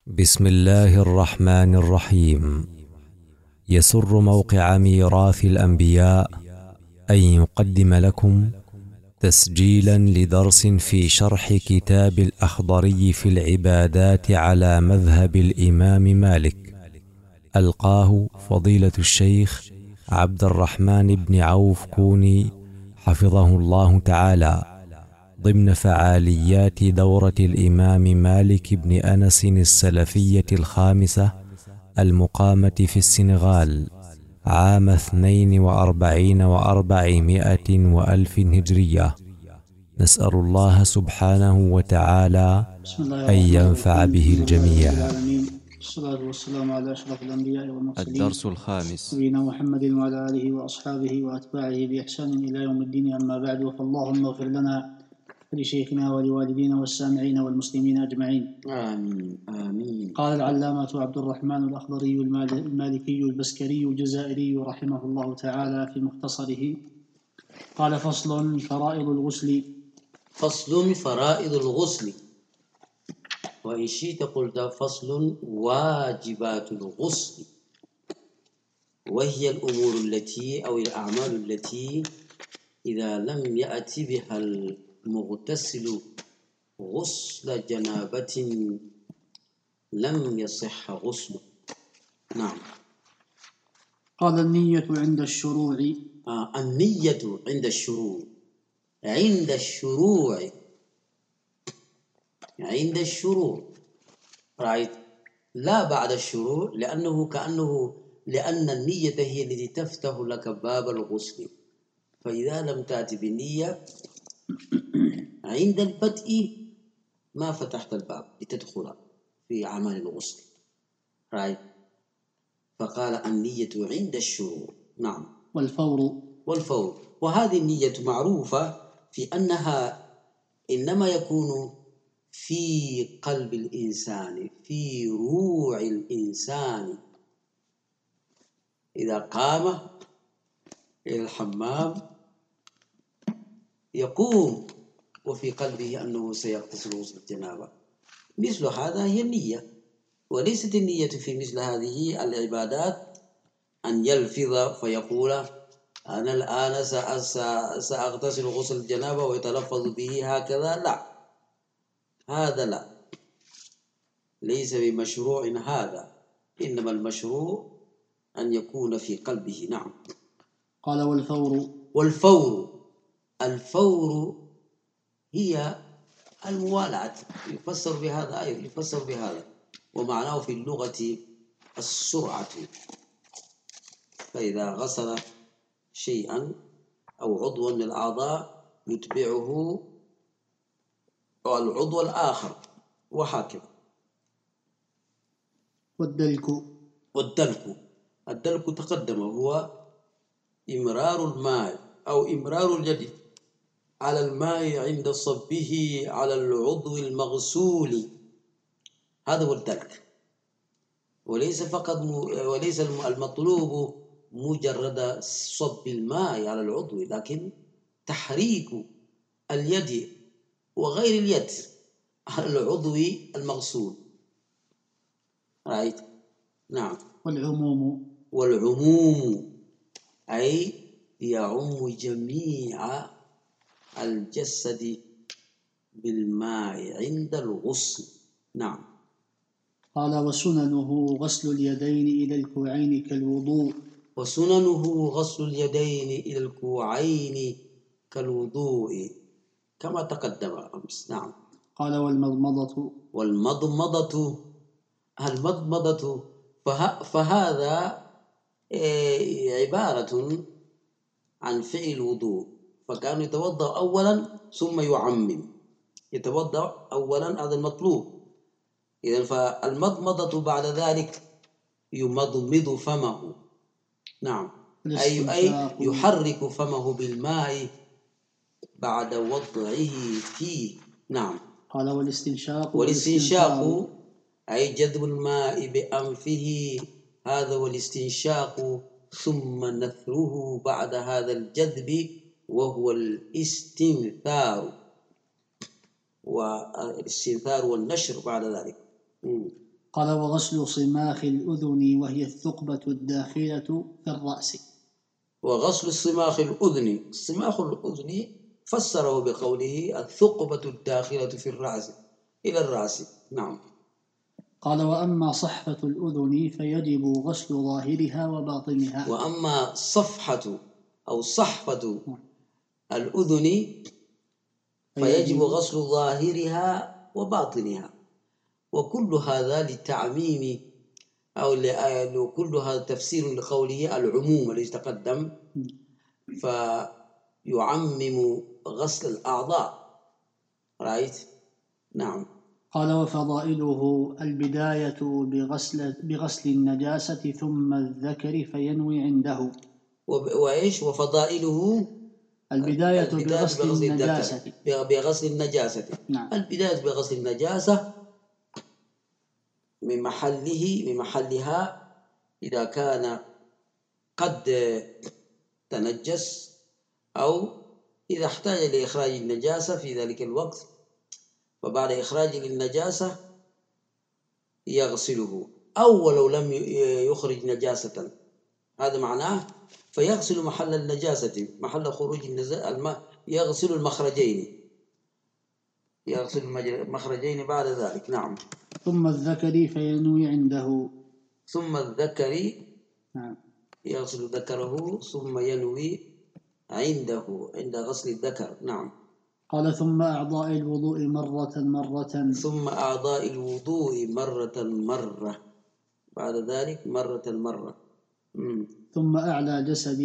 بسم الله الرحمن الرحيم. يسر موقع ميراث الأنبياء أن يقدم لكم تسجيلا لدرس في شرح كتاب الأخضري في العبادات على مذهب الإمام مالك، ألقاه فضيلة الشيخ عبد الرحمن بن عوف كوني حفظه الله تعالى ضمن فعاليات دورة الإمام مالك بن أنس السلفية الخامسة المقامة في السنغال عام 42 و400 وألف هجرية. نسأل الله سبحانه وتعالى أن ينفع به الجميع. الصلاة والسلام على أشرف الأنبياء والمرسلين. الدرس الخامس. نبينا محمد وعلى آله وأصحابه وأتباعه بإحسان إلى يوم الدين، أما بعد، فاللهم اغفر لنا ولشيخنا ولوالدينا والسامعين والمسلمين أجمعين، آمين آمين. قال العلامة عبد الرحمن الأخضري المالكي البسكري الجزائري رحمه الله تعالى في مختصره، قال: فصل فرائض الغسل. فصل فرائض الغسل، وإن شئت قلت فصل واجبات الغسل، وهي الأمور التي أو الأعمال التي إذا لم يأتي بها المغتسل غسل جنابة لم يصح غسله. نعم. قال: النية عند الشروع. النية عند الشروع. عند الشروع عند الشروع right. لا بعد الشروع، لأن النية هي التي تفتح لك باب الغسل، فإذا لم تأتي بالنية عند البدء ما فتحت الباب لتدخل في عمل الغسل right. فقال النية عند الشروع. نعم. والفور، وهذه النية معروفة في أنها إنما يكون في قلب الإنسان، في روع الإنسان، إذا قام إلى الحمام يقوم وفي قلبه أنه سيغتسل غسل الجنابة. مثل هذا هي النية، وليست النية في مثل هذه العبادات أن يلفظ فيقول أنا الآن سأغتسل غسل الجنابة ويتلفظ به هكذا، لا، هذا لا، ليس بمشروع هذا، إنما المشروع أن يكون في قلبه. نعم. قال: الفور هي الموالاة، يفسر بهذا ومعناه في اللغة السرعة، فإذا غسل شيئا أو عضوا من الأعضاء يتبعه العضو الآخر وهكذا. والدلك تقدم، هو إمرار الماء أو إمرار اليد على الماء عند صبه على العضو المغسول، هذا هو الدلك. وليس المطلوب مجرد صب الماء على العضو، لكن تحريك اليد وغير اليد على العضو المغسول right. نعم. والعموم أي يعم جميع الجسد بالماء عند الغسل. نعم. قال: وسننه غسل اليدين إلى الكوعين كالوضوء، كما تقدم أمس. نعم. قال: المضمضة فهذا عبارة عن فعل الوضوء، فكان يتوضأ أولا ثم يعمم، يتوضأ أولا، هذا المطلوب. إذن فالمضمضة بعد ذلك يمضمض فمه. نعم. أي يحرك فمه بالماء بعد وضعه فيه. نعم. قال: والاستنشاق أي جذب الماء بأنفه، هذا والاستنشاق، ثم نثره بعد هذا الجذب وهو الاستنثار والنشر بعد ذلك. قال وغسل صماخ الأذن وهي الثقبة الداخلة في الرأس. وغسل الصماخ الأذن، صماخ الأذن فسره بقوله الثقبة الداخلة في الرأس إلى الرأس. نعم. قال وأما صحفة الأذن فيجب غسل ظاهرها وباطنها. وأما صفحة أو صحفة الأذن فيجب غسل ظاهرها وباطنها، وكل هذا للتعميم أو كل هذا تفسير لقوله العموم الذي تقدم، فيعمم غسل الأعضاء. رأيت؟ نعم. قال وفضائله البداية بغسل النجاسة ثم الذكر فينوي عنده. وإيش وفضائله؟ البداية بغسل النجاسة. بغسل النجاسة. نعم. البداية بغسل النجاسة من محلها إذا كان قد تنجس أو إذا احتاج لإخراج النجاسة في ذلك الوقت، وبعد إخراج النجاسة يغسله، أو ولو لم يخرج نجاسة، هذا معناه فيغسل محل النجاسة، محل خروج الماء، يغسل المخرجين، يغسل المخرجين بعد ذلك. نعم. ثم الذكر فينوي عنده. ثم الذكر، نعم، يغسل ذكره ثم ينوي عنده عند غسل الذكر. نعم. قال ثم أعضاء الوضوء مرة. ثم أعضاء الوضوء مرة بعد ذلك مرة. ثم أعلى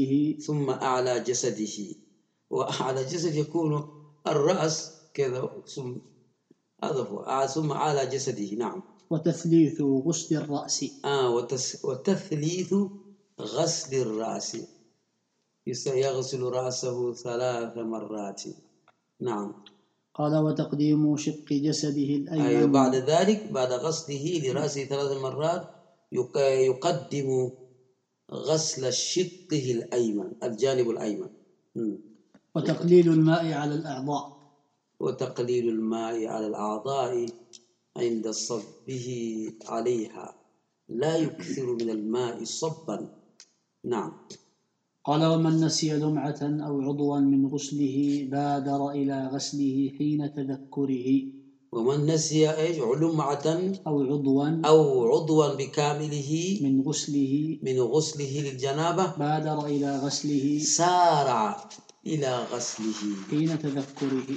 جسده. وأعلى جسد يكون الرأس كذا، هذا هو ثم أعلى جسده. نعم. وتثليث غسل الرأس. وتثليث غسل الرأس، يغسل رأسه 3 مرات. نعم. قال وتقديم شق جسده الأيمن. أيوة، بعد ذلك بعد غسله لرأسه 3 مرات يقدم غسل شقه الأيمن، الجانب الأيمن. وتقليل الماء على الأعضاء. وتقليل الماء على الأعضاء عند صبه عليها، لا يكثر من الماء صبا. نعم. قال ومن نسي لمعة أو عضوا من غسله بادر إلى غسله حين تذكره. ومن نسي إيش؟ لمعة أو عضوا بكامله من غسله للجنابة بادر إلى غسله، سارع إلى غسله حين تذكره.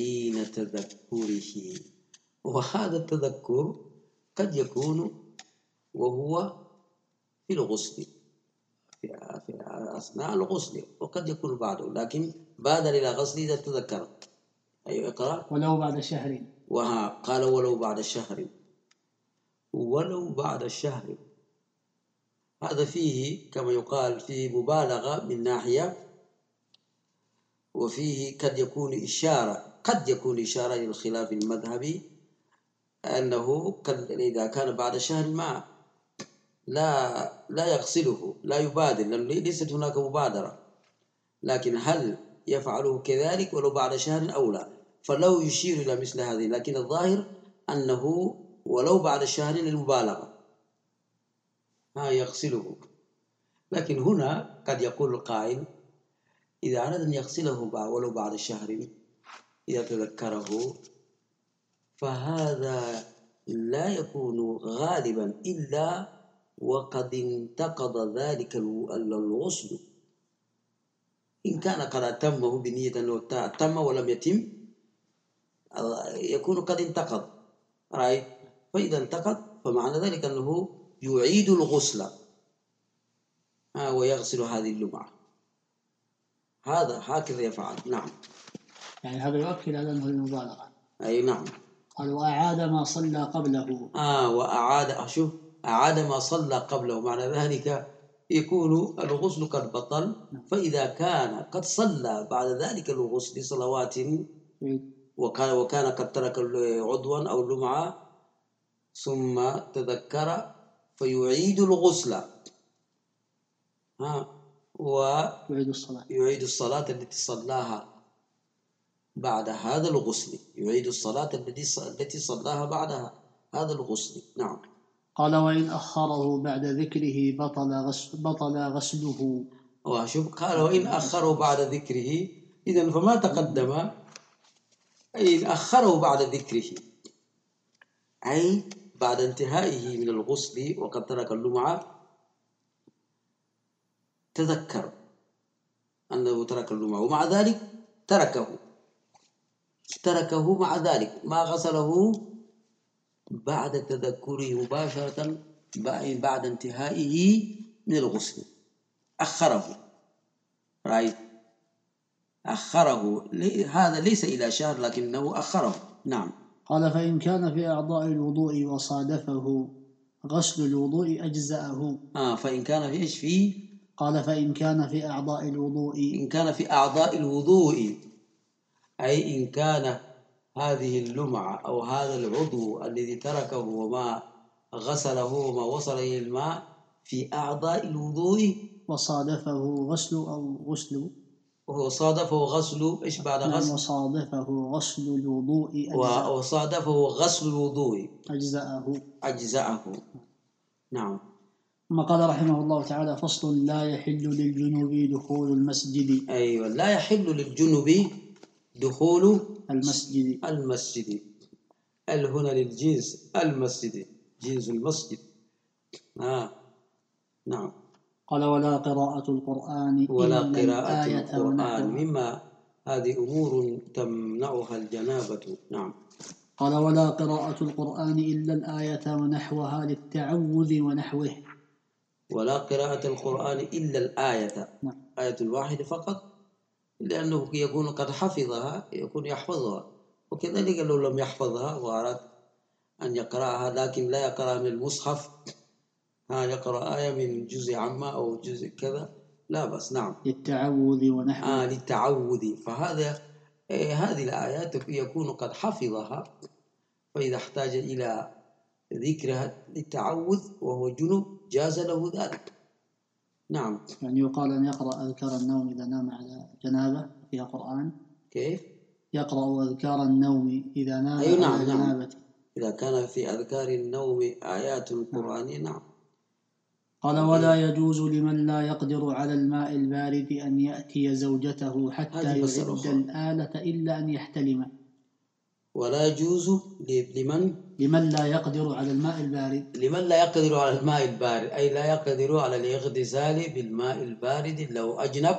وهذا التذكر قد يكون وهو في الغسل، في أثناء الغسل، وقد يكون بعده، لكن بادر إلى غسله إذا تذكر. أيوة، اقرأ. ولو بعد شهر. قال ولو بعد شهر. هذا فيه كما يقال فيه مبالغة من ناحية، وفيه قد يكون إشارة إلى الخلاف المذهبي، أنه إذا كان بعد شهر ما لا يغسله، لا يبادر، لأنه ليست هناك مبادرة، لكن هل يفعله كذلك ولو بعد شهر أو لا؟ فلو يشير إلى مثل هذه، لكن الظاهر أنه ولو بعد شهر للمبالغة يغسله. لكن هنا قد يقول القائل إذا أراد أن يغسله ولو بعد شهر إذا تذكره، فهذا لا يكون غالبا إلا وقد انتقض ذلك الغسل. إن كان قد أتمه بنية أنه أتم ولم يتم، يكون قد انتقض. رأيت؟ فإذا انتقض فمعنى ذلك أنه يعيد الغسل ويغسل هذه اللمعة. هكذا يفعل. نعم. يعني هذا يؤكد على أنه المبالغة. أي نعم. قال وأعاد ما صلى قبله. أعاد ما صلى قبله، معنى ذلك يكون الغسل قد بطل، فإذا كان قد صلى بعد ذلك الغسل صلوات وكان قد ترك عضوا أو لمعة ثم تذكر فيعيد الغسل ويعيد الصلاة التي صلاها بعد هذا الغسل، يعيد الصلاة التي صلاها بعد هذا الغسل. نعم. قال وإن أخره بعد ذكره بطل غسله. وشوف قال وإن أخره بعد ذكره، إذن فما تقدم إن أخره بعد ذكره أي بعد انتهائه من الغسل وقد ترك اللمعة، تذكر أنه ترك اللمعة ومع ذلك تركه مع ذلك ما غسله بعد تذكره مباشرة بعد انتهائه من الغسل، أخره أخره، هذا ليس إلى شهر لكنه أخره. نعم. قال فإن كان في أعضاء الوضوء وصادفه غسل الوضوء أجزأه. فإن كان في إيش فيه؟ قال فإن كان في أعضاء الوضوء، إن كان في أعضاء الوضوء أي إن كان هذه اللمعة أو هذا العضو الذي تركه وما غسله وما وصل إلى الماء في أعضاء الوضوء وصادفه غسل أو غسل، وصادفه غسل إيش بعد غسل؟ وصادفه غسل الوضوء وصادفه غسل الوضوء أجزأه. نعم. ثم قال رحمه الله تعالى فصل لا يحل للجنوب دخول المسجد. أيوة، لا يحل للجنوب دخول المسجد. هنا للجنس المسجد، جنس المسجد. نعم. قال ولا قراءة القرآن مما هذه أمور تمنعها الجنابة. نعم. قال ولا قراءة القرآن إلا الآية ونحوها للتعوذ ونحوه. ولا قراءة القرآن إلا الآية، آية الواحدة فقط، لأنه يكون قد حفظها، يكون يحفظها، وكذلك لو لم يحفظها وأراد أن يقرأها لكن لا يقرأ من المصحف، يقرأ آية من جزء عامة أو جزء كذا لا بس. نعم. للتعوذ ونحوه. للتعوذ، فهذا هذه الآيات يكون قد حفظها، فإذا احتاج إلى ذكرها للتعوذ وهو جنوب جاز له ذلك. نعم. يعني يقال أن يقرأ أذكار النوم إذا نام على جنابة فيها قرآن. كيف؟ يقرأ أذكار النوم إذا نام على جنابة. نعم. إذا كان في أذكار النوم آيات القرآن. نعم. قال ولا يجوز لمن لا يقدر على الماء البارد أن يأتي زوجته حتى يعد الآلة إلا أن يحتلم. ولا يجوز لمن لا يقدر على الماء البارد. لمن لا يقدر على الماء البارد أي لا يقدر على الاغتسال بالماء البارد لو أجنب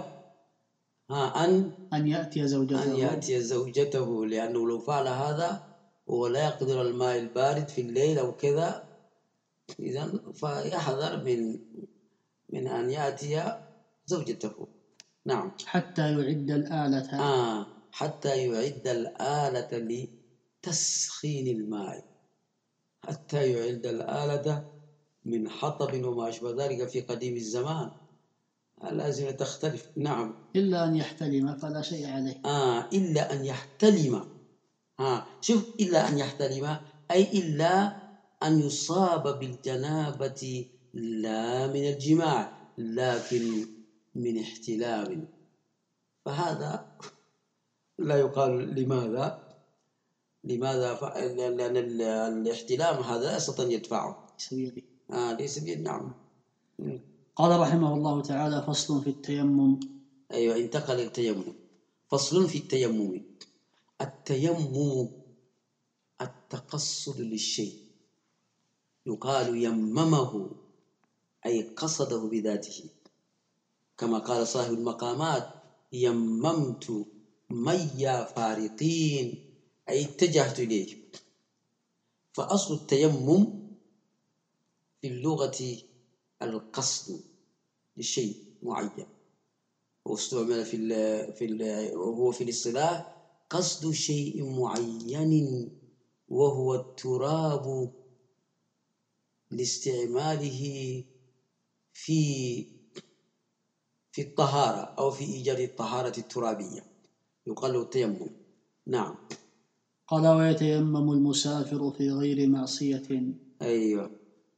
أن يأتي زوجته، لأنه لو فعل هذا وهو لا يقدر على الماء البارد في الليل أو كذا، إذن فيحذر من أن يأتي زوجته. نعم. حتى يعد الآلة. حتى يعد الآلة لتسخين الماء، حتى يعد الآلة من حطب وما أشبه ذلك في قديم الزمان، الأزمنة تختلف. نعم. إلا أن يحتلم فلا شيء عليه. إلا أن يحتلم. شوف، إلا أن يحتلم أي إلا أن يصاب بالجنابة لا من الجماع لكن من احتلام، فهذا لا يقال لماذا لأن الاحتلام هذا لا يستطيع أن يدفعه ليس بيده. نعم. قال رحمه الله تعالى فصل في التيمم. أيوة، انتقل التيمم. فصل في التيمم. التيمم التقصد للشيء، يقال يممه أي قصده بذاته، كما قال صاحب المقامات يممت ميا فارقين أي اتجهت إليه. فأصل التيمم في اللغة القصد لشيء معين، واستعمل وهو في الاصطلاح قصد شيء معين وهو التراب لاستعماله في الطهارة أو في إيجاد الطهارة الترابية، يقال له التيمم. نعم. قال ويتيمم المسافر في غير معصية. أيوة،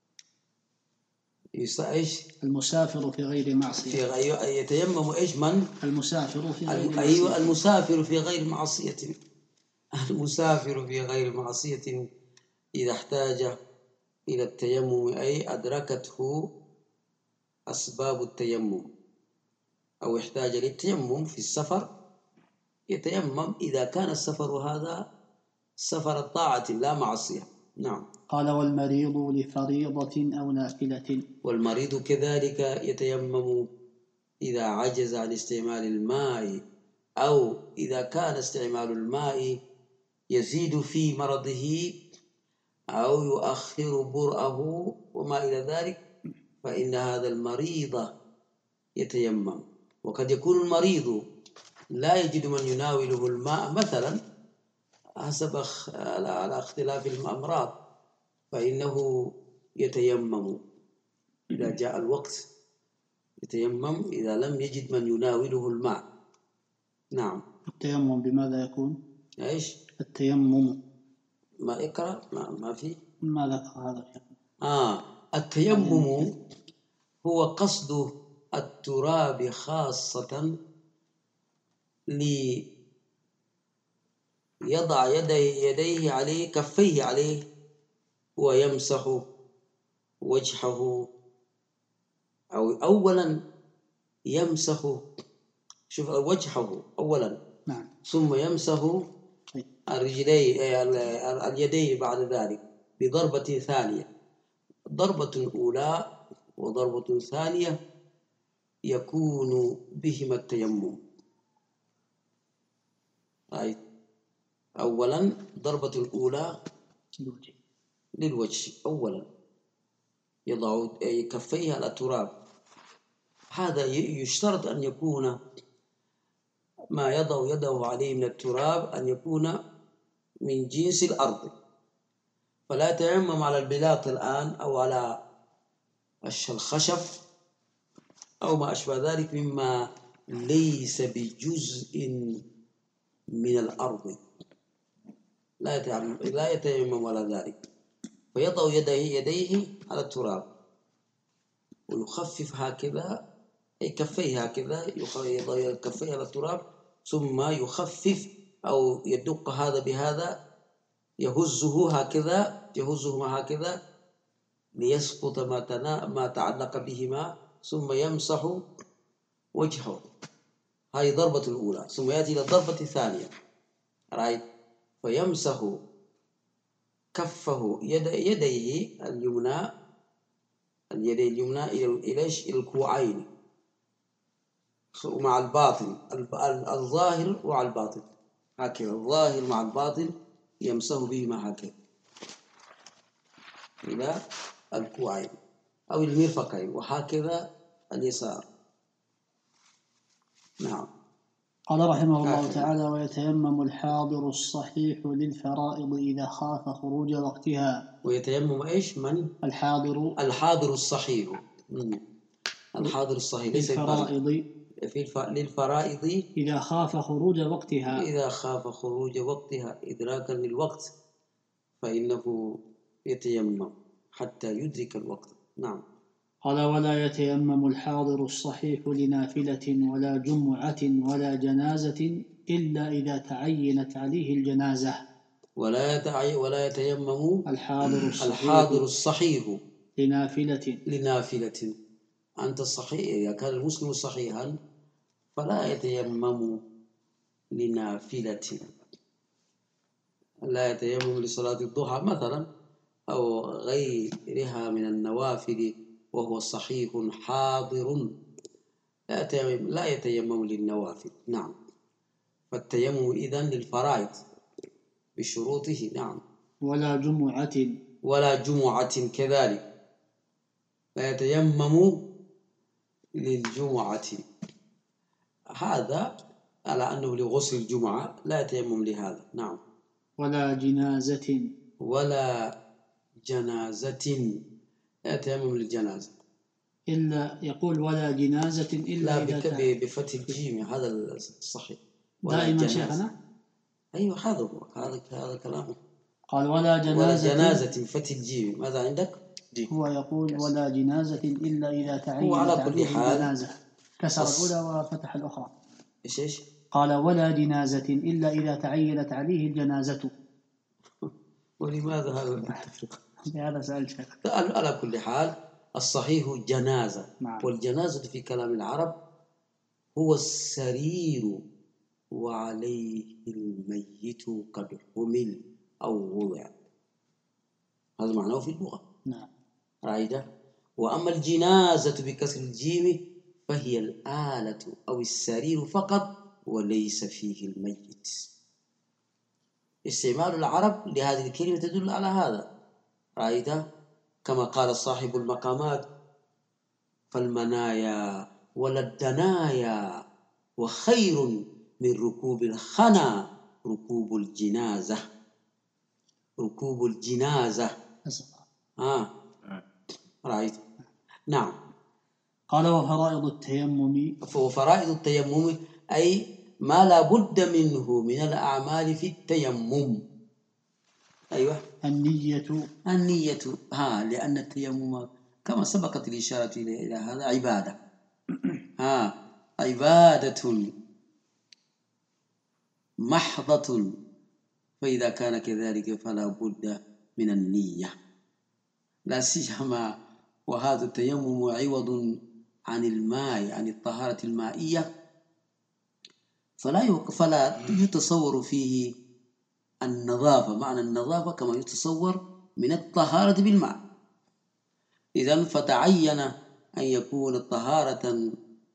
إيش؟ المسافر في غير معصية. يتيمم إيش من؟ المسافر في غير معصية. أيوة، المسافر في غير معصية. المسافر في غير معصية إذا احتاج إلى التيمم أي أدركته أسباب التيمم أو احتاج للتيمم في السفر يتيمم إذا كان السفر هذا سفر الطاعة لا معصية. نعم. قال والمريض لفريضة أو نافلة. والمريض كذلك يتيمم إذا عجز عن استعمال الماء أو إذا كان استعمال الماء يزيد في مرضه أو يؤخر برأه وما إلى ذلك، فإن هذا المريض يتيمم. وقد يكون المريض لا يجد من يناوله الماء مثلا حسب على اختلاف الأمراض، فإنه يتيمم إذا جاء الوقت، يتيمم إذا لم يجد من يناوله الماء. نعم. التيمم بماذا يكون؟ إيش؟ التيمم ما اقرأ ما في ما ذكر هذا. التيمم هو قصد التراب خاصة ليضع يديه عليه، كفيه عليه، ويمسح وجهه، أو أولا يمسح شوف وجهه أولا. نعم. ثم يمسح اليدين بعد ذلك بضربة ثانية. ضربة أولى وضربة ثانية يكون بهما التيمم. أولا ضربة الأولى للوجه، أولا يضع كفيه على التراب. هذا يشترط أن يكون ما يضع يده عليه من التراب أن يكون من جنس الأرض، فلا يتيمم على البلاط الآن أو على الخشب أو ما أشبه ذلك مما ليس بجزء من الأرض، لا يتيمم على ذلك، فيضع يديه على التراب ويخفف هكذا، أي كفيه هكذا، يضع كفيه على التراب ثم يخفف أو يدق هذا بهذا، يهزه هكذا ليسقط ما تعلق بهما، ثم يمسح وجهه. هذه ضربة الأولى. ثم يأتي إلى الضربة الثانية، فيمسح كفه يديه اليمنى إلى الكوعين مع الباطن، الظاهر وعلى الباطن هكذا، الظاهر مع الباطن يمسح بهما هكذا إلى الكوعين أو المرفقين، وهكذا اليسار. نعم. قال رحمه الله تعالى ويتيمم الحاضر الصحيح للفرائض إذا خاف خروج وقتها. ويتيمم إيش؟ من؟ الحاضر الصحيح. الحاضر الصحيح ليس للفرائض للفرائض إذا خاف خروج وقتها إدراكا للوقت، فإنه يتيمم حتى يدرك الوقت. نعم. قال ولا يتيمم الحاضر الصحيح لنافلة ولا جمعة ولا جنازة إلا إذا تعينت عليه الجنازة. ولا يتيمم الحاضر الصحيح لنافلة. أنت الصحيح إذا كان المسلم صحيحا فلا يتيمم لنافلة، لا يتيمم لصلاة الضحى مثلا أو غيرها من النوافل وهو صحيح حاضر، لا يتيمم للنوافل. نعم. فالتيمم إذن للفرائض بشروطه. نعم. ولا جمعة كذلك، لا يتيمم للجمعة، هذا على أنه لغسل الجمعة، لا يتيمم لهذا. نعم. ولا جنازة لا يتيمم للجنازة إلا، يقول ولا جنازة إلا لا بفتح الجيم، هذا الصحيح. دائما شيخنا. أيوة هذا كلامه. قال ولا جنازة بفتح الجيم. ماذا عندك؟ هو يقول ولا جنازة إلا إذا تعينت عليه الجنازة، كسر الأولى وفتح الأخرى. إيش؟ قال ولا جنازة إلا إذا تعينت عليه الجنازة. ولماذا هذا التفريق؟ هذا سأل شيخ. على كل حال الصحيح جنازة. نعم. والجنازة في كلام العرب هو السرير وعليه الميت قد حمل أو وضع، هذا معناه في اللغة. نعم. رأيت؟ وأما الجنازة بكسر الجيم فهي الآلة أو السرير فقط وليس فيه الميت. استعمال العرب لهذه الكلمة تدل على هذا. رأيت؟ كما قال صاحب المقامات: فالمنايا ولا الدنايا وخير من ركوب الخنا ركوب الجنازة. ركوب الجنازة. رأيت؟ نعم. قال وفرائض التيمم. وفرائض التيمم أي ما لا بد منه من الأعمال في التيمم. أيوة. النية لأن التيمم كما سبقت الإشارة إلى هذا عبادة. عبادة محضة، فإذا كان كذلك فلا بد من النية، لا سيما وهذا التيمم عوض عن الماء، عن الطهارة المائية، فلا يتصور فيه النظافة، معنى النظافة كما يتصور من الطهارة بالماء. إذن فتعين أن يكون طهارة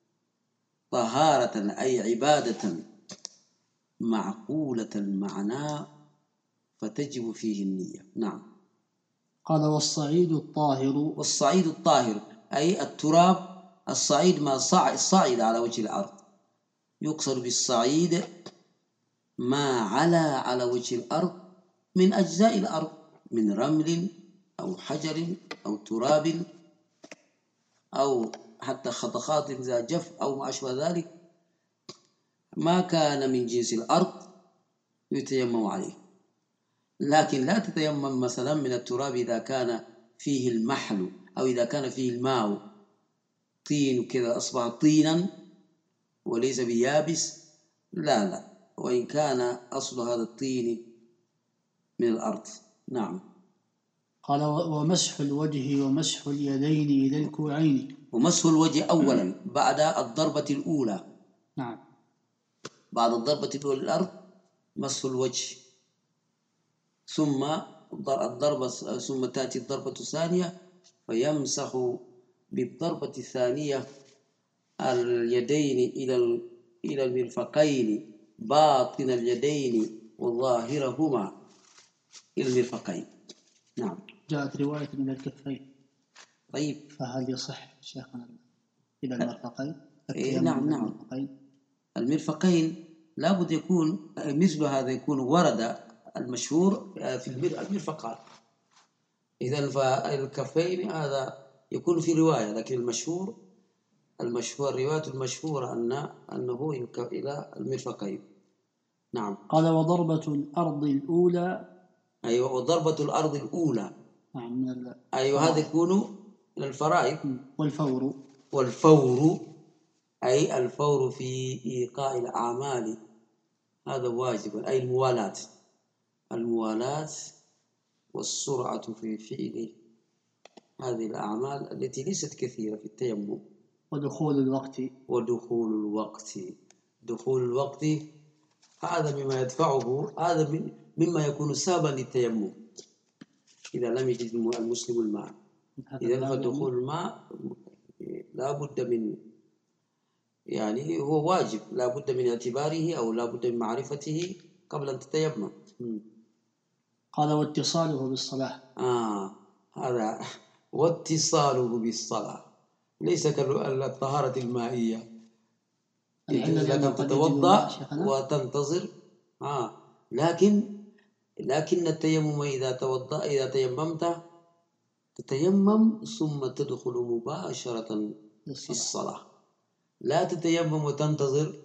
أي عبادة معقولة المعنى فتجب فيه النية. نعم. قال والصعيد الطاهر. والصعيد الطاهر أي التراب، الصعيد ما صعد على وجه الأرض. يقصد بالصعيد ما على وجه الأرض من أجزاء الأرض، من رمل أو حجر أو تراب أو حتى خطخات إذا جف أو ما أشبه ذلك، ما كان من جنس الأرض يتيمم عليه. لكن لا تتيمم مثلا من التراب إذا كان فيه المحل أو إذا كان فيه الماء طين كذا أصبح طينا وليس بيابس، لا، وإن كان أصل هذا الطين من الأرض. نعم. قال ومسح الوجه ومسح اليدين إلى الكوعين. ومسح الوجه أولا بعد الضربة الأولى. نعم. بعد الضربة الأولى للأرض مسح الوجه، ثم تأتي الضربة الثانية فيمسح بالضربة الثانية اليدين إلى المرفقين، باطن اليدين وظاهرهما إلى المرفقين. نعم. جاءت رواية من الكفين. طيب، فهل يصح شيخنا إلى المرفقين؟ نعم. المرفقين لابد يكون مثل هذا، يكون ورد المشهور في المرفقات. إذن فالكفين هذا يكون في رواية، لكن الرواية المشهورة أنه إلى المرفقين. نعم. قال وضربة الأرض الأولى. أيوة، وضربة الأرض الأولى. نعم. أيوة، هذا يكون من الفرائض. والفور أي الفور في إيقاع الأعمال، هذا واجب، أي الموالاة والسرعة في فعل هذه الأعمال التي ليست كثيرة في التيمم. ودخول الوقت هذا مما يدفعه، هذا مما يكون سببا للتيمم إذا لم يجد المسلم الماء. إذا فدخول الماء لا بد من، يعني هو واجب، لا بد من اعتباره أو لا بد من معرفته قبل أن تتيمم. قال واتصاله بالصلاة. هذا واتصاله بالصلاة ليس كالطهارة المائية، يجوز لك أن تتوضأ وتنتظر. لكن التيمم إذا تيممت تتيمم ثم تدخل مباشرة في الصلاة، لا تتيمم وتنتظر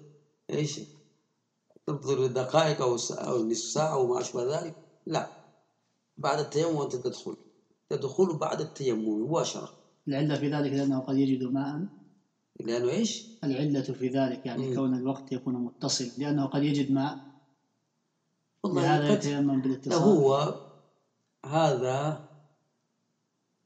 تنتظر دقائق أو نصف ساعة أو ما أشبه ذلك، لا، بعد التيمم أنت تدخل بعد التيمم مباشرة. العلة في ذلك لأنه قد يجد ماء. لأنه إيش؟ العلة في ذلك يعني كون الوقت يكون متصل، لأنه قد يجد ماء، لهذا يتيمم بالاتصال. هو هذا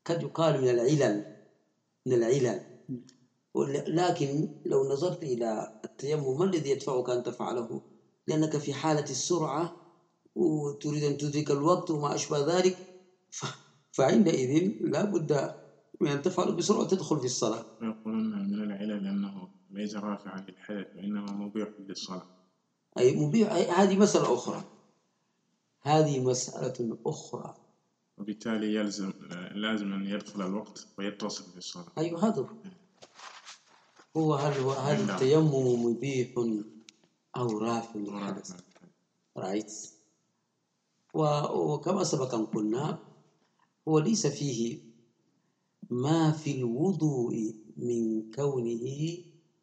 قد يقال من العلل. لكن لو نظرت إلى التيمم ما الذي يدفعك أن تفعله؟ لأنك في حالة السرعة وتريد أن تدرك الوقت وما أشبه ذلك، فعندئذ لا بد من أن تفعل بسرعة وتدخل في الصلاة. يقولون من العلل أنه ليس رافعا للحدث وإنما مبيح للصلاة. أي مبيح، هذه مسألة أخرى. وبالتالي لازم أن يدخل الوقت ويتصل بالصلاة. أيوة، هل التيمم مبيح أو رافع للحدث؟ رايت. وكما سبق أن قلنا هو ليس فيه ما في الوضوء من كونه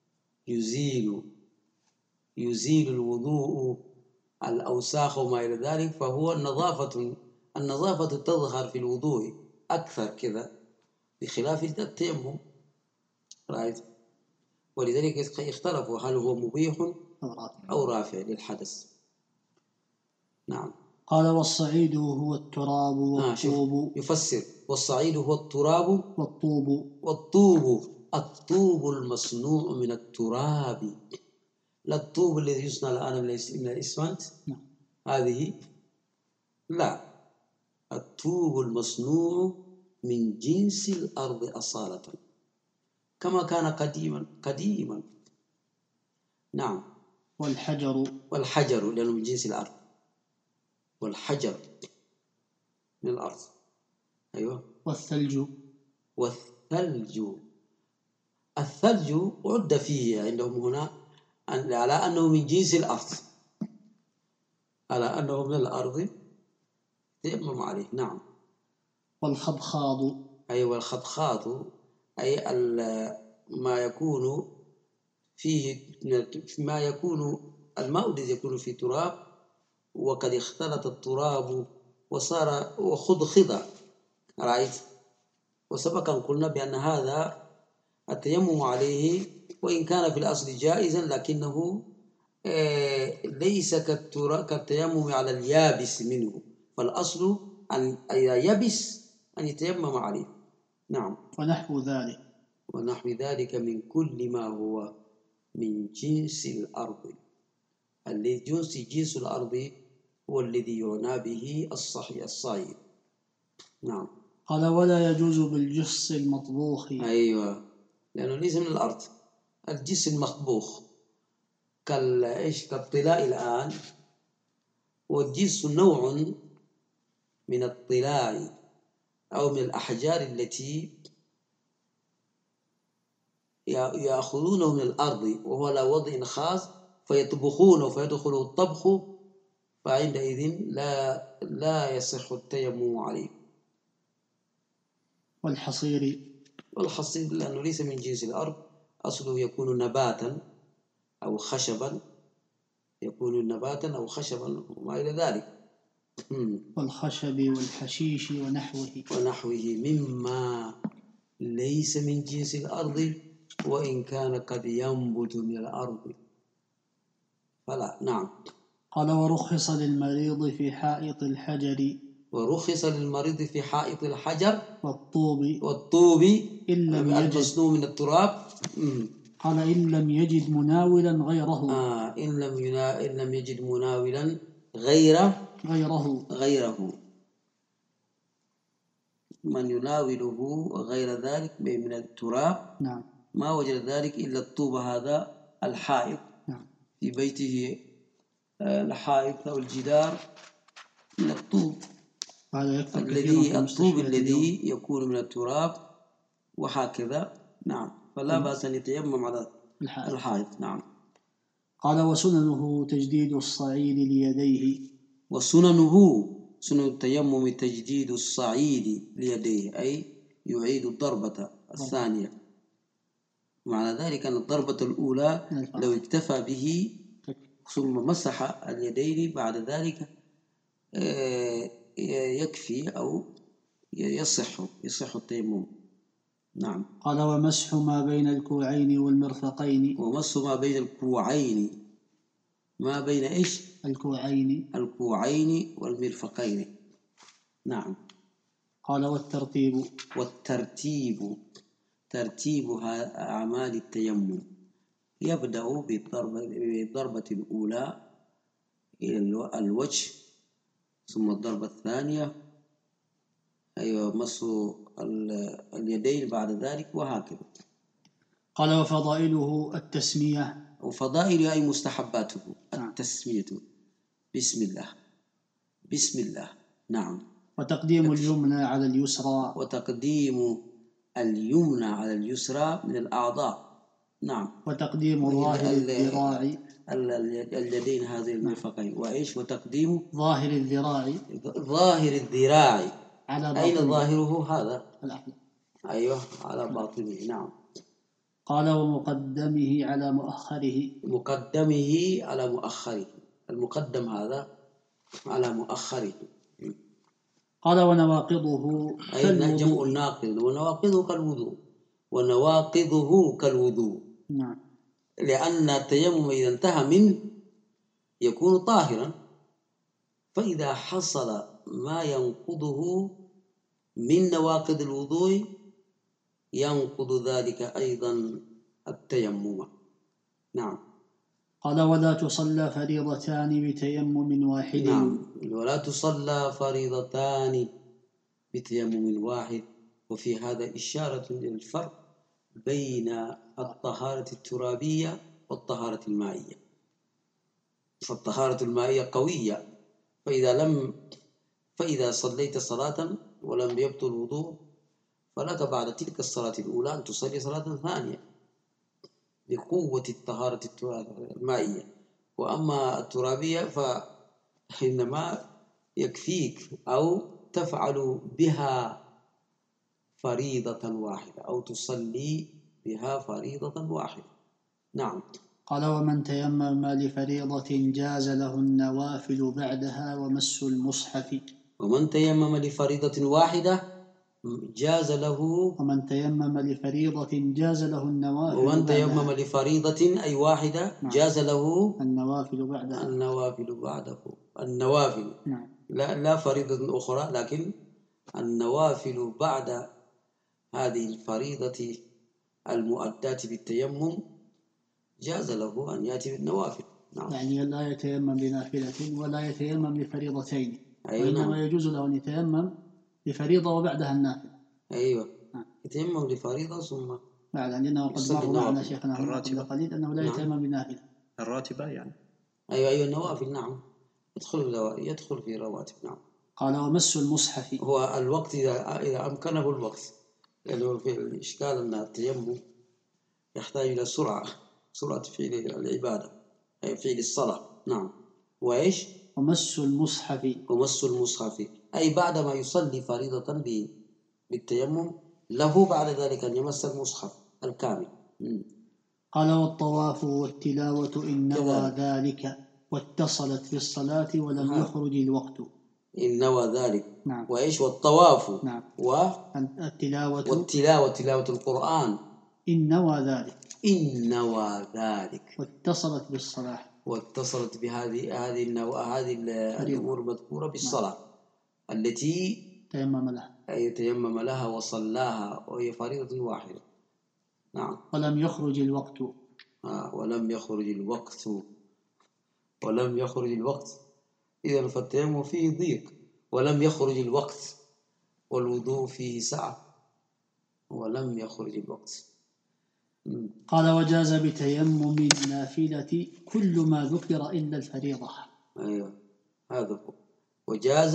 يزيل الوضوء الأوساخ وما إلى ذلك، فهو النظافة تظهر في الوضوء أكثر كذا بخلاف التيمم. رايت. ولذلك اختلفوا هل هو مبيح أو رافع للحدث. نعم. قال والصعيد هو التراب والطوب. يفسر والصعيد هو التراب والطوب. الطوب المصنوع من التراب، لا الطوب الذي يصنع الآن من الإسمنت. هذه لا، الطوب المصنوع من جنس الأرض أصالة كما كان قديما. نعم. والحجر لأنه من جنس الأرض، والحجر من الأرض. أيوة. الثلج عد فيه عندهم هنا على أنه من جنس الأرض، على أنه من الأرض تيمم عليه. نعم. والخضخاض. أيوة، والخضخاض أي ما يكون الماء الذي يكون في تراب وقد اختلط التراب وصار وخضخض. رأيت. وسبق أن قلنا بأن هذا التيمم عليه وإن كان في الأصل جائزا لكنه ليس كالتيمم على اليابس منه، فالأصل أن يبس أن يتيمم عليه. نعم. ونحو ذلك من كل ما هو من جنس الأرض. جنس الأرض هو الذي يعنى به الصعيد. نعم. قال ولا يجوز بالجص المطبوخ. أيوة، لأنه ليس من الأرض. الجص المطبوخ كالطلاء الآن، والجص نوع من الطلاء أو من الأحجار التي يأخذونه من الأرض وهو على وضع خاص فيطبخونه فيدخل الطبخ، فعندئذ لا يصح التيمم عليه. والحصير لأنه ليس من جنس الأرض، أصله يكون نباتا أو خشبا، وما إلى ذلك. والخشب والحشيش ونحوه مما ليس من جنس الأرض وإن كان قد ينبت من الأرض فلا. نعم. قال ورخص للمريض في حائط الحجر والطوب المصنوع من التراب. قال إن لم يجد مناولا غيره. إن لم يجد مناولا غيره من يناوله غير ذلك من التراب. نعم. ما وجد ذلك إلا الطوب هذا الحائط. نعم. في بيته الحائط أو الجدار من الطوب الذي يكون من التراب وهكذا. نعم. فلا بأس أن يتيمم على الحائط. نعم. قال وسننه تجديد الصعيد ليديه. سنن التيمم تجديد الصعيد ليديه، أي يعيد الضربة الثانية. معنى ذلك أن الضربة الأولى لو اكتفى به ثم مسح اليدين بعد ذلك يكفي أو يصح التيمم. نعم. قال ومسح ما بين الكوعين والمرفقين. ومسح ما بين الكوعين، ما بين إيش؟ الكوعين والمرفقين. نعم. قال والترتيب ترتيب أعمال التيمم يبدأ بالضربة الأولى إلى الوجه، ثم الضربة الثانية مس اليدين بعد ذلك، وهكذا. قال وفضائله التسمية. وفضائل أي مستحباته التسمية، بسم الله بسم الله. نعم. وتقديم اليمنى على اليسرى. وتقديم اليمنى على اليسرى من الأعضاء. نعم. وتقديم ظاهر الذراع. اليدين هذه المرفقين. وإيش؟ وتقديم ظاهر الذراع. ظاهر الذراع على باطنه. أين ظاهره هذا؟ الأحلى. أيوه على باطنه. نعم. قال ومقدمه على مؤخره. مقدمه على مؤخره، المقدم هذا على مؤخره. قال ونواقضه أي جمع الناقض، ونواقضه كالوضوء، ونواقضه كالوضوء. نعم. لأن التيمم إذا انتهى منه يكون طاهرا، فإذا حصل ما ينقضه من نواقض الوضوء ينقض ذلك أيضا التيمم. نعم. قال ولا تصلى فريضتان بتيمم واحد. نعم. ولا تصلى فريضتان بتيمم واحد. وفي هذا إشارة للفرق بين الطهارة الترابية والطهارة المائية. فالطهارة المائية قوية، فإذا صليت صلاة ولم يبطل الوضوء فلك بعد تلك الصلاة الأولى أن تصلي صلاة ثانية بقوة الطهارة المائية. وأما الترابية فإنما يكفيك أو تفعل بها فريضة واحدة أو تصلي بها فريضة واحدة. نعم. قال ومن تيمم لفريضة جاز له النوافل بعدها ومس المصحف. ومن تيمم لفريضة واحدة جاز له. ومن تيمم لفريضة جاز له النوافل. ومن تيمم لفريضة أي واحدة جاز له النوافل بعدها. النوافل بعده. النوافل. نعم. لا فريضة أخرى، لكن النوافل بعد هذه الفريضة المؤداة بالتيمم جاز له أن يأتي بالنوافل. نعم. يعني لا يتيمم لنافلة ولا يتيمم لفريضتين. أيوة. وإنما نعم. يجوز له أن يتيمم لفريضة وبعدها النافلة. أيوة. يتيمم لفريضة ثم بعد، لأنه قد مر معنا شيخنا قبل قليل أنه لا يتيمم لنافلة. الراتبة يعني. أيوة النوافل. نعم. يدخل في رواتب. نعم. قال ومس المصحف. هو الوقت إذا أمكنه الوقت، لأنه في الإشكال أن التيمم يحتاج إلى سرعة فعل العبادة، أي فعل الصلاة. نعم. وإيش؟ ومس المصحف. ومس المصحف أي بعدما يصلي فريضة بالتيمم له بعد ذلك أن يمس المصحف الكامل. قال والطواف والتلاوة إن نوى ذلك واتصلت بالصلاة ولم يخرج الوقت. إن نوى ذلك. نعم. وإيش؟ والطواف. نعم. والتلاوة تلاوة القرآن. إن نوى ذلك. إن نوى ذلك. واتصلت بهذه الأمور المذكورة بالصلاة. نعم. التي تيمم لها وصلاها، وهي فريضة واحدة. نعم. ولم يخرج الوقت. ولم يخرج الوقت. إذا فالتيمم فيه ضيق، ولم يخرج الوقت، والوضوء فيه سعة، ولم يخرج الوقت. قال وجاز بتيمم النافلة كل ما ذكر إلا الفريضة. أيوة هذا هو. وجاز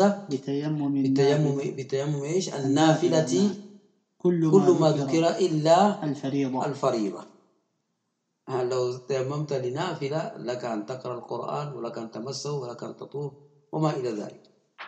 بتيمم إيش؟ النافلة كل ما ذكر إلا الفريضة. لو تيممت لنافلة لك أن تقرأ القرآن، ولك أن تمسه، ولك أن تطوف وما إلى ذلك،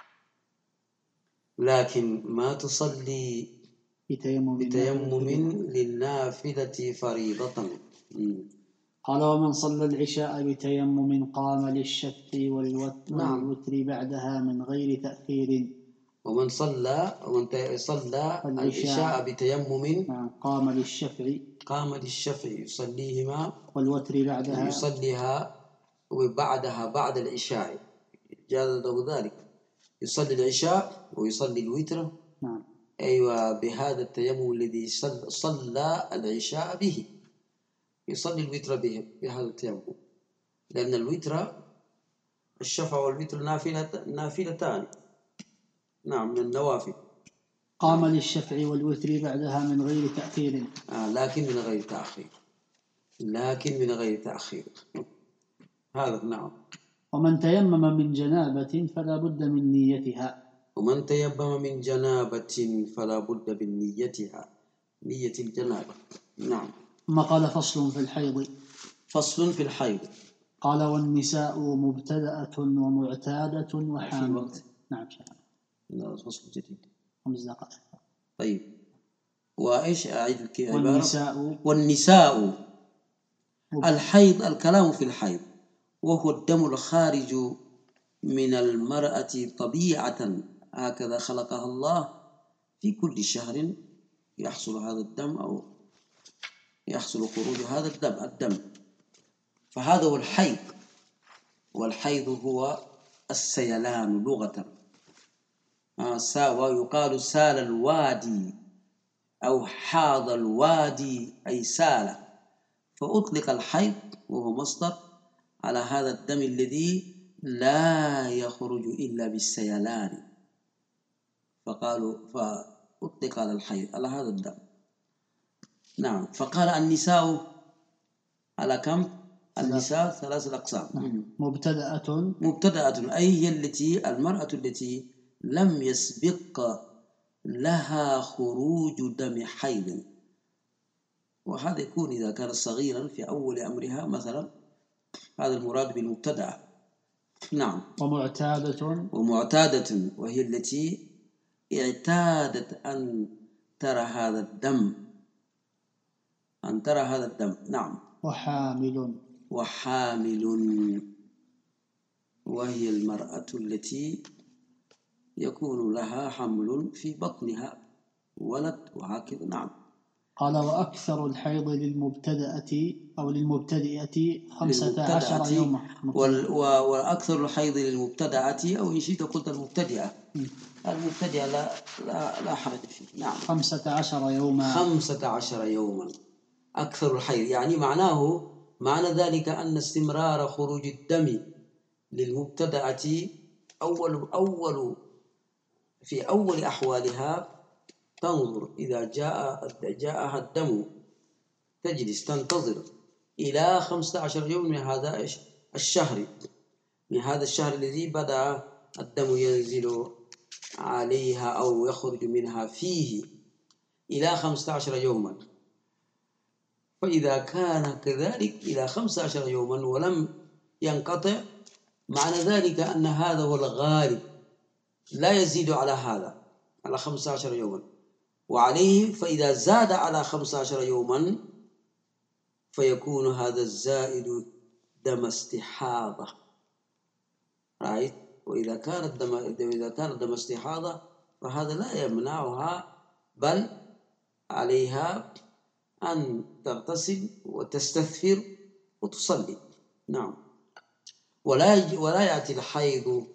لكن ما تصلي بتيمم للنافلة فريضة. قال ومن صلى العشاء بتيمم قام للشفع والوتر بعدها من غير تأخير. ومن صلى العشاء بتيمم قام للشفع يصليهما، والوتر بعدها يصليها وبعدها بعد العشاء جاز له ذلك. يصلي العشاء ويصلي الوتر. نعم. أيوة بهذا التيمم الذي صلى العشاء به، يصلي الوتر به بهذا التيمم، لأن الوتر الشفع والوتر نافلتان، نعم من النوافل. قام للشفع والوتر بعدها من غير تأخير. لكن من غير تأخير. هذا نعم. ومن تيمم من جنابة فلا بد من نيتها. ومن تيمم من جنابة فلا بد من نيتها، نية الجنابة. نعم. ثم قال فصل في الحيض. فصل في الحيض. قال والنساء مبتدأة ومعتادة وحامل. نعم لا فصل جديد 5 دقائق. طيب وإيش أعيد العبارة؟ والنساء الحيض، الكلام في الحيض وهو الدم الخارج من المرأة طبيعة، هكذا خلقها الله، في كل شهر يحصل هذا الدم أو يحصل خروج هذا الدم، فهذا هو الحيض. والحيض هو السيلان لغة، ويقال سال الوادي أو حاض الوادي أي سال، فأطلق الحيض وهو مصدر على هذا الدم الذي لا يخرج إلا بالسيلان، فأطلق على الحيض على هذا الدم. نعم. فقال النساء على كم؟ النساء 3 أقسام. مبتدأة أي هي التي المرأة التي لم يسبق لها خروج دم حيض، وهذا يكون إذا كان صغيرا في أول أمرها مثلا، هذا المراد بالمبتدأة. نعم. ومعتادة وهي التي اعتادت أن ترى هذا الدم، نعم. وحامل وهي المرأة التي يكون لها حمل في بطنها ولد وهكذا. نعم. قال وأكثر الحيض للمبتدئة أو للمبتدئة 15 يوما. وأكثر الحيض للمبتدئة أو إن شئت قلت المبتدئة. المبتدئة لا حرج فيه. نعم. 15 يوما. 15 يوما أكثر الحيض، يعني معنى ذلك أن استمرار خروج الدم للمبتدئة في أول أحوالها تنظر إذا جاءها الدم تجلس تنتظر إلى 15 يوم من هذا الشهر، من هذا الشهر الذي بدأ الدم ينزل عليها أو يخرج منها فيه إلى 15 يوما. فإذا كان كذلك إلى 15 يوما ولم ينقطع، معنى ذلك أن هذا هو الغالب، لا يزيد على هذا، على 15 يوما وعليه. فإذا زاد على 15 يوما فيكون هذا الزائد دم استحاضة، وإذا كان دم استحاضة فهذا لا يمنعها، بل عليها أن تغتسل وتستغفر وتصلي. نعم. ولا يأتي الحيض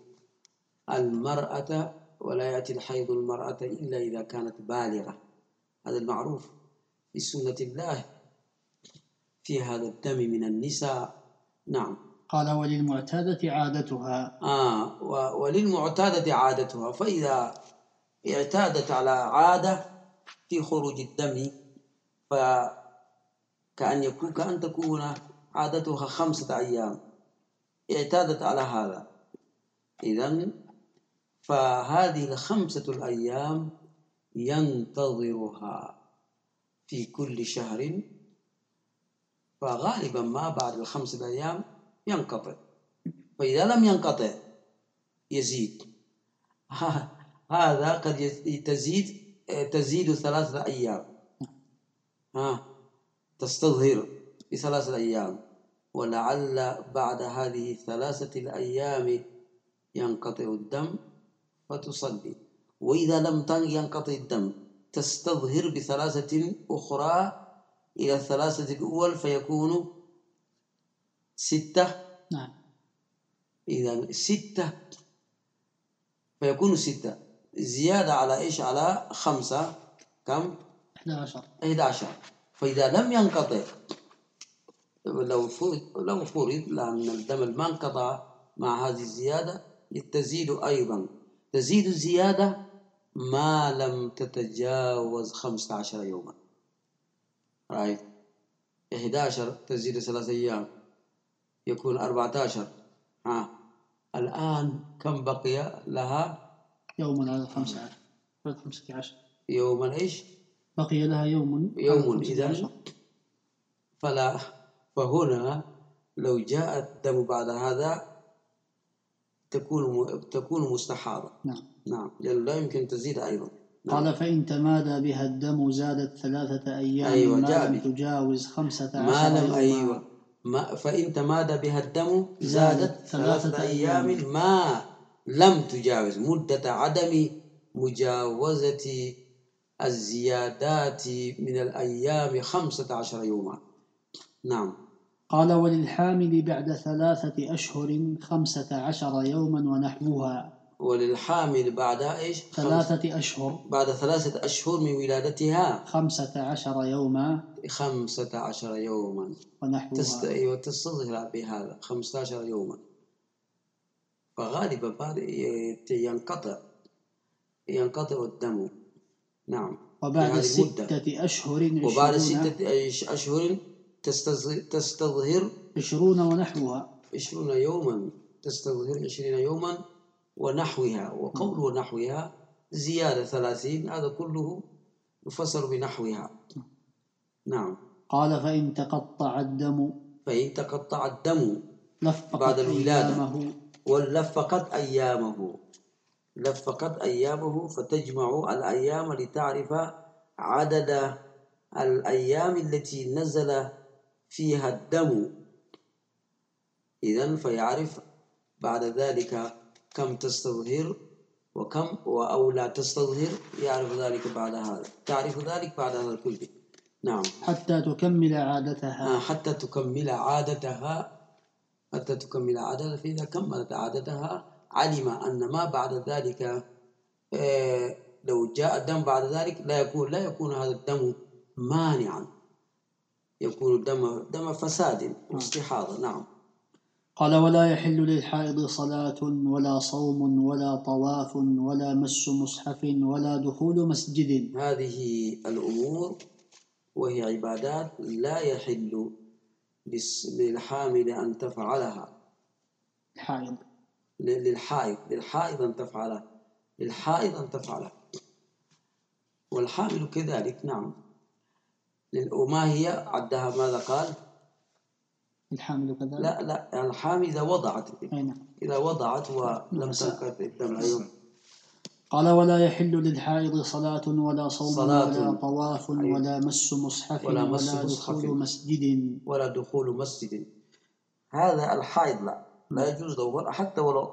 المرأة إلا إذا كانت بالغة، هذا المعروف في سنة الله في هذا الدم من النساء. نعم. قال وللمعتادة عادتها. وللمعتادة عادتها، فإذا اعتادت على عادة في خروج الدم كأن تكون عادتها 5 أيام، اعتادت على هذا، إذن فهذه 5 أيام ينتظرها في كل شهر، فغالبا ما بعد 5 أيام ينقطع، فإذا لم ينقطع يزيد. هذا قد تزيد 3 أيام، تستظهر ب3 أيام، ولعل بعد هذه 3 الأيام ينقطع الدم فتصلي. وإذا لم ينقطع الدم تستظهر ب3 أخرى إلى 3 الأول فيكون 6. نعم. إذا 6 فيكون 6 زيادة على إيش؟ على 5 كم؟ 11. فإذا لم ينقطع، لو فرض لأن الدم ما انقطع مع هذه الزيادة، تزيد أيضا، تزيد الزيادة ما لم تتجاوز 15 يوما. رأيت 11 تزيد 3 أيام يكون 14. الآن كم بقي لها؟ يوم على 15 يوما إيش؟ بقي لها يوم إذن فهنا لو جاء الدم بعد هذا تكون مستحاضة. نعم لأن لا يمكن تزيد أيضا. نعم. قال فإن تمادى بها الدم زادت 3 أيام ما لم تجاوز 15 يوما. فإن تمادى بها الدم زادت 3 أيام ما لم تجاوز مدة عدم مجاوزة الزيادات من الأيام 15 يوما. نعم. قال وللحامل بعد 3 أشهر 15 يوما ونحوها. وللحامل بعد إيش؟ 3 أشهر. بعد 3 أشهر من ولادتها 15 يوما. 15 يوما ونحوها. تستظهر بهذا 15 يوما. فغالبا بعد ينقطع الدم. نعم. وبعد 6 أشهر وبعد 6 أشهر تستظهر 20 ونحوها. 20 يوما تستظهر 20 يوما ونحوها. وقول ونحوها زيادة 30، هذا كله يفسر بنحوها. نعم. قال فإن تقطع الدم بعد الولادة لفقت أيامه فتجمع الأيام لتعرف عدد الأيام التي نزل فيها الدم. إذن فيعرف بعد ذلك كم تستظهر وكم أو لا تستظهر، يعرف ذلك بعد هذا، تعرف ذلك بعد هذا كله. نعم. حتى تكمل عادتها. حتى تكمل عادتها. فإذا كملت عادتها علم أن ما بعد ذلك لو جاء الدم بعد ذلك لا يكون هذا الدم مانعا، يكون دم فساد واستحاضة. نعم. قال ولا يحل للحائض صلاة ولا صوم ولا طواف ولا مس مصحف ولا دخول مسجد. هذه الأمور وهي عبادات لا يحل للحامل أن تفعلها. للحائض أن تفعلها. والحامل كذلك. نعم. وما هي عدها؟ ماذا قال؟ الحامل كذلك. لا الحامل إذا وضعت. إذا وضعت ولم تنقطع الدم أيضا. قال ولا يحل للحائض صلاة ولا صوم ولا طواف ولا مس مصحف ولا دخول مسجد. هذا الحائض لا يجوز له، حتى ولو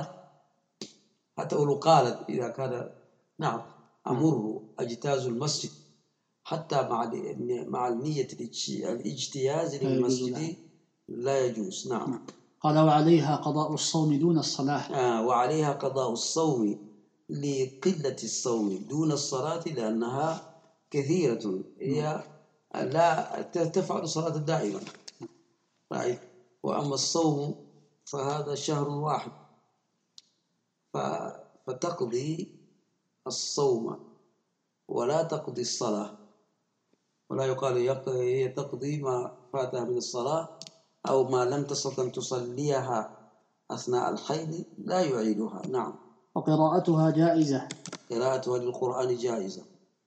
قالت إذا كان نعم أمره أجتاز المسجد، حتى مع النية الاجتياز للمسجد لا يجوز. نعم. قال وعليها قضاء الصوم دون الصلاة. وعليها قضاء الصوم لقلة الصوم دون الصلاة، لأنها كثيرة، هي لا تفعل الصلاة دائما. وأما الصوم فهذا شهر واحد، فتقضي الصوم ولا تقضي الصلاة، ولا يقال هي تقضي ما فاتها من الصلاة أو ما لم تستطع أن تصليها أثناء الحيض لا يعيدها. نعم. وقراءتها جائزة. قراءتها للقرآن جائزة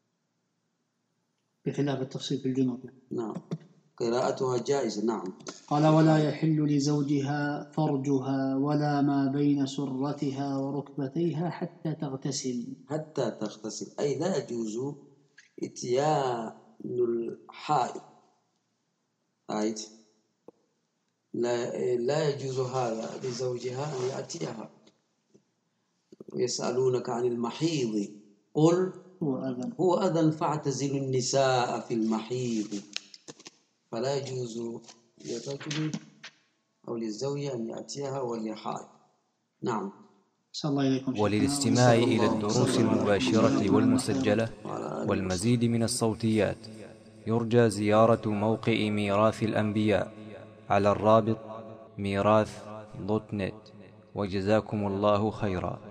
بخلاف التفصيل في الجنوب. نعم. قراءتها جائزة. نعم. قال ولا يحل لزوجها فرجها ولا ما بين سرتها وركبتيها حتى تغتسل. أي لا يجوز إتيان الحائض. لا يجوز هذا لزوجها أن يأتيها. يسألونك عن المحيض قل هو أذى فاعتزلوا النساء في المحيض. فلا يجوز للرجل أو للزوجة أن يأتيها وهي حائض. نعم. أحسن الله إليكم شيخنا. وللاستماع إلى الدروس المباشرة والمسجلة والمزيد من الصوتيات يرجى زيارة موقع ميراث الأنبياء على الرابط ميراث.net. وجزاكم الله خيرا.